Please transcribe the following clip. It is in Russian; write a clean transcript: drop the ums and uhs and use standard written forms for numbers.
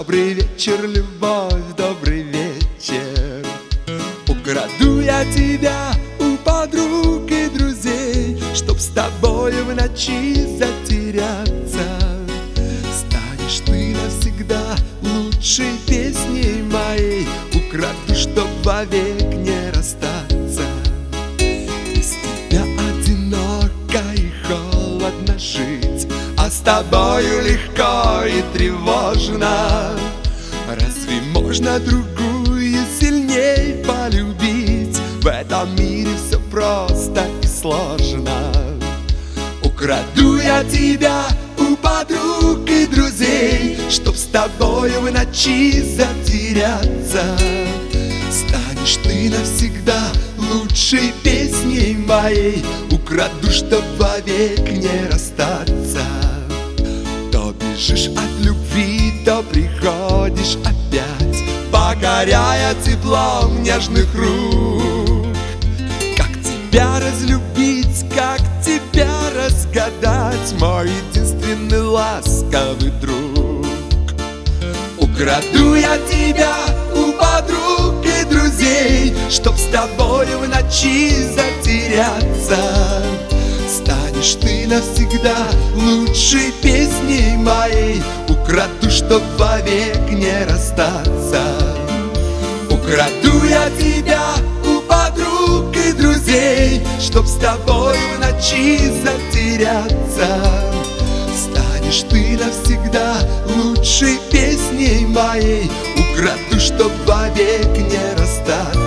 Добрый вечер, любовь, добрый вечер. Украду я тебя у подруг и друзей, чтоб с тобой в ночи затеряться. Станешь ты навсегда лучшей песней моей. Украду, чтоб вовек не расстаться. Без тебя одиноко и холодно жить, а с тобою легко и тревожно. Разве можно другую сильней полюбить? В этом мире все просто и сложно. Украду я тебя у подруг и друзей, чтоб с тобою в ночи затеряться. Станешь ты навсегда лучшей песней моей. Украду, чтоб вовек не расстаться. То бежишь от любви, то приходишь опять, покоряя теплом нежных рук. Как тебя разлюбить, как тебя разгадать, мой единственный ласковый друг? Украду я тебя у подруг и друзей, чтоб с тобою в ночи затеряться. Станешь ты навсегда лучшей песней моей. Украду, чтоб вовек не расстаться. Украду я тебя у подруг и друзей, чтоб с тобой в ночи затеряться. Станешь ты навсегда лучшей песней моей. Украду, чтоб вовек не расстаться.